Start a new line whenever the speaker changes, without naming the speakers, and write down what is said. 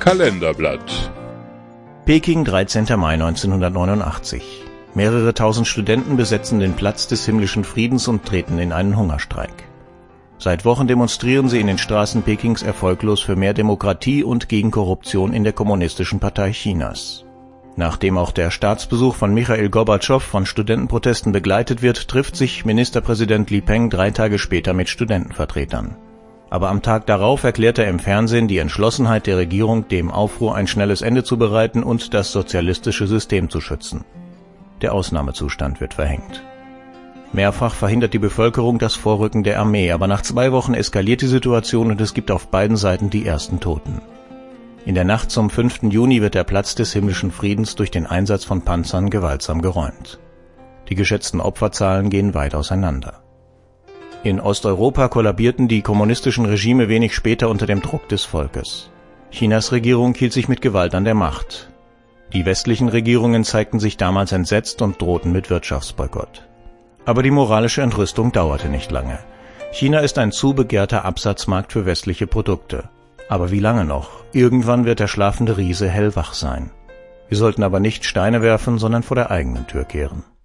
Kalenderblatt.
Peking, 13. Mai 1989. Mehrere tausend Studenten besetzen den Platz des himmlischen Friedens und treten in einen Hungerstreik. Seit Wochen demonstrieren sie in den Straßen Pekings erfolglos für mehr Demokratie und gegen Korruption in der Kommunistischen Partei Chinas. Nachdem auch der Staatsbesuch von Michail Gorbatschow von Studentenprotesten begleitet wird, trifft sich Ministerpräsident Li Peng 3 Tage später mit Studentenvertretern. Aber am Tag darauf erklärt er im Fernsehen die Entschlossenheit der Regierung, dem Aufruhr ein schnelles Ende zu bereiten und das sozialistische System zu schützen. Der Ausnahmezustand wird verhängt. Mehrfach verhindert die Bevölkerung das Vorrücken der Armee, aber nach 2 Wochen eskaliert die Situation und es gibt auf beiden Seiten die ersten Toten. In der Nacht zum 5. Juni wird der Platz des himmlischen Friedens durch den Einsatz von Panzern gewaltsam geräumt. Die geschätzten Opferzahlen gehen weit auseinander. In Osteuropa kollabierten die kommunistischen Regime wenig später unter dem Druck des Volkes. Chinas Regierung hielt sich mit Gewalt an der Macht. Die westlichen Regierungen zeigten sich damals entsetzt und drohten mit Wirtschaftsboykott. Aber die moralische Entrüstung dauerte nicht lange. China ist ein zu begehrter Absatzmarkt für westliche Produkte. Aber wie lange noch? Irgendwann wird der schlafende Riese hellwach sein. Wir sollten aber nicht Steine werfen, sondern vor der eigenen Tür kehren.